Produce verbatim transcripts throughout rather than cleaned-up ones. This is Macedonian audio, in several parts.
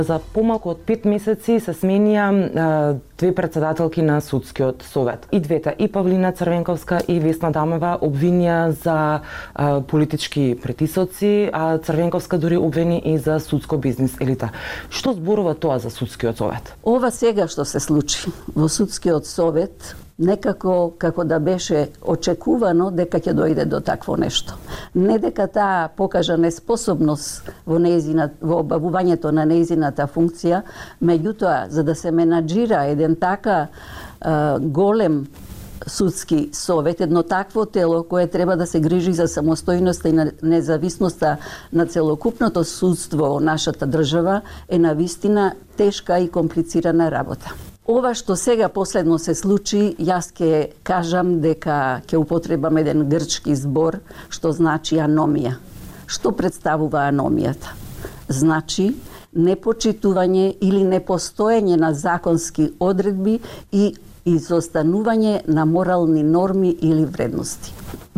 За помалку од пет месеци се сменија две председателки на судскиот совет. И двете, и Павлина Црвенковска и Весна Дамева, обвинија за а, политички притисоци, а Црвенковска дури обвини и за судско бизнис елита. Што зборува тоа за судскиот совет? Ова сега што се случи во судскиот совет, некако како да беше очекувано дека ќе дојде до такво нешто. Не дека таа покажа неспособност во нејзина во обавувањето на нејзината функција, меѓутоа за да се менаџира еден така а, голем судски совет, едно такво тело кое треба да се грижи за самостојноста и независноста на целокупното судство во нашата држава, е навистина тешка и комплицирана работа. Ова што сега последно се случи, јас ќе кажам дека ќе употребам еден грчки збор што значи аномија. Што представува аномијата? Значи непочитување или непостоење на законски одредби и изостанување на морални норми или вредности.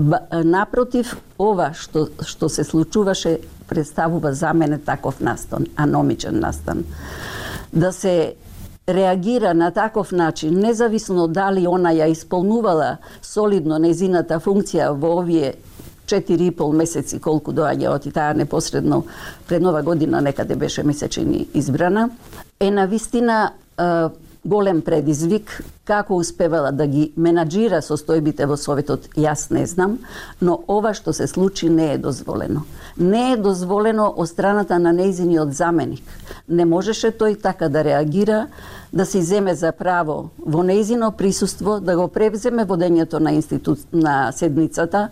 Напротив, ова што, што се случуваше представува за мене таков настан, аномичен настан. Да се реагира на таков начин, независно дали она ја исполнувала солидно незината функција во овие четири и пол месеци, колку доаѓа од таа непосредно пред нова година некаде беше месечини избрана, е навистина е, голем предизвик. Како успевала да ги менаџира состојбите во Советот, јас не знам, но ова што се случи не е дозволено. Не е дозволено од страната на нејзиниот заменик. Не можеше тој така да реагира, да си земе за право во нејзино присуство, да го превземе водењето на, институ... на седницата,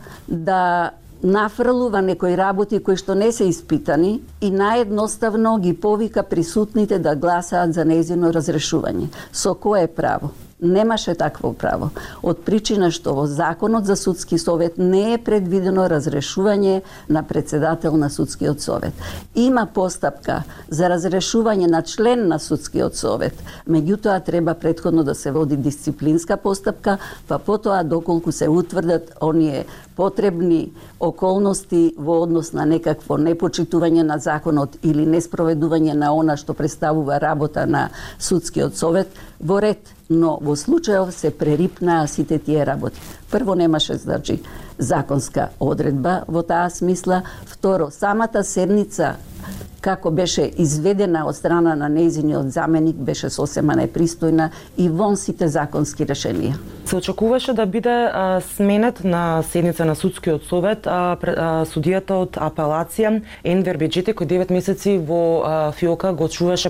да нафрлува некои работи кои што не се испитани и наедноставно ги повика присутните да гласаат за нејзино разрешување. Со кое право? Немаше такво право. Од причина што во Законот за судски совет не е предвидено разрешување на председател на судскиот совет. Има постапка за разрешување на член на судскиот совет, меѓутоа треба претходно да се води дисциплинска постапка, па потоа доколку се утврдат оние потребни околности во однос на некакво непочитување на законот или неспроведување на она што представува работа на судскиот совет, во ред, но во случајов се прерипнаа сите тие работи. Прво, немаше, значи, законска одредба во таа смисла. Второ, самата седница како беше изведена од страна на нејзиниот заменик, беше сосема непристојна и вон сите законски решенија. Се очекуваше да биде а, сменет на седница на судскиот совет а, а, судијата од апелација Енвер Беџите, кој девет месеци во а, ФИОКа го чуваше